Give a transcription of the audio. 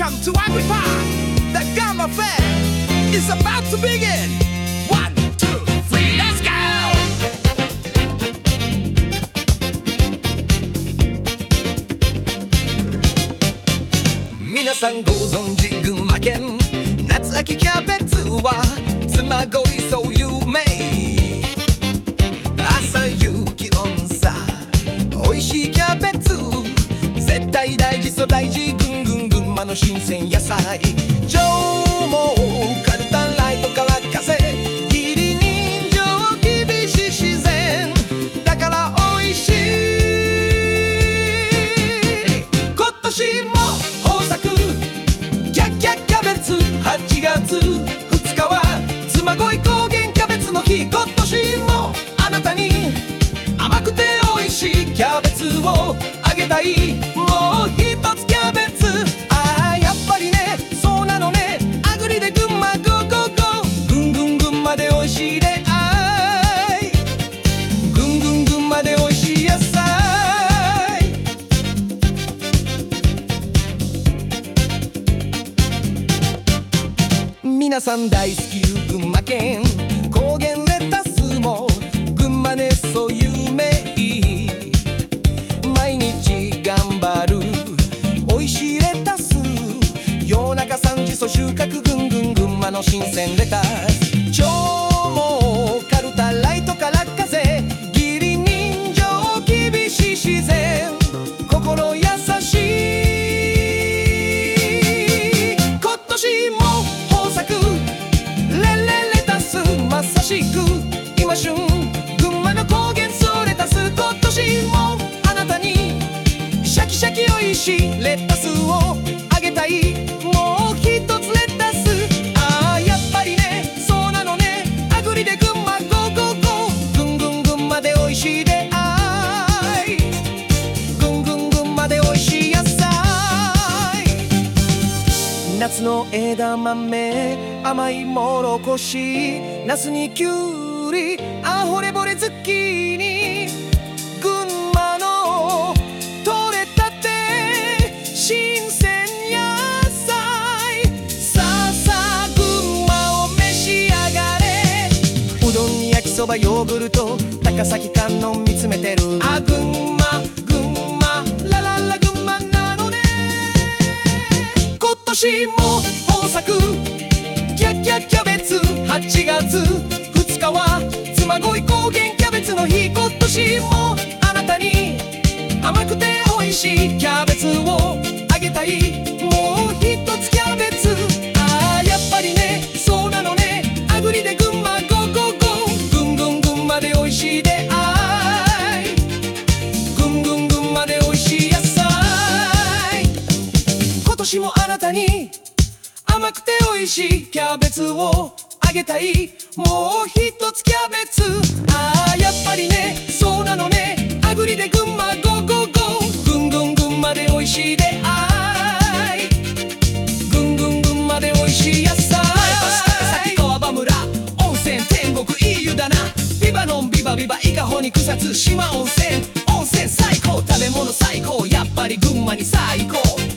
Welcome to Agrippa. The Gamma Fair is about to begin. 1, 2, 3, let's go! 皆さんご存知群馬県夏秋キャベツは妻恋そう有名。朝夕気温差美味しいキャベツ絶対大事そう大事ぐんぐん群馬の新鮮野菜上毛カルタライトから風義理人情厳しい自然だから美味しい今年も豊作キャッキャキャベツ8月2日は妻恋高原キャベツの日今年もあなたに甘くて美味しいキャベツをあげたいもう一つキャベツやっぱりねそうなのねアグリで群馬ゴーゴーゴーぐんぐん群馬で美味しい出会いぐんぐん群馬で美味しい野菜皆さん大好き群馬県高原レタスも群馬ねそう有名毎日頑張る美味しいレタス夜中3時そ収穫ぐんぐん群馬の新鮮レタス上毛カルタライトから風義理人情厳しい自然心優しい今年も豊作レタスまさしく今旬群馬の高原そうレタス今年もあなたにシャキシャキおいしいレタスをあげたいもう一つレタスやっぱりねそうなのねアグリで群馬ゴーゴーゴーぐんぐん群馬で美味しい出会いぐんぐん群馬で美味しい野菜夏の枝豆甘いもろこしナスにきゅうりほれぼれズッキーニ群馬の取れたて新鮮野菜さあさあ群馬を召し上がれうどんに焼きそばヨーグルト高崎観音見つめてる群馬ラララ群馬なのね今年も豊作キャッキャキャベツ8月2日は妻恋高原キャベツの日今年もあなたに甘くて美味しいキャベツをあげたいもう一つキャベツやっぱりねそうなのねアグリで群馬ゴーゴーゴーぐんぐん群馬で美味しい出会いぐんぐん群馬で美味しい野菜今年もあなたに甘くて美味しいキャベツをあげたいもう一つキャベツやっぱりねそうなのねアグリで群馬ゴーゴーゴーぐんぐん群馬で美味しい出会いぐんぐん群馬で美味しい野菜前橋高崎川場村温泉天国いい湯だなビバノンビバビバ伊香保に草津島温泉最高食べ物最高やっぱり群馬に最高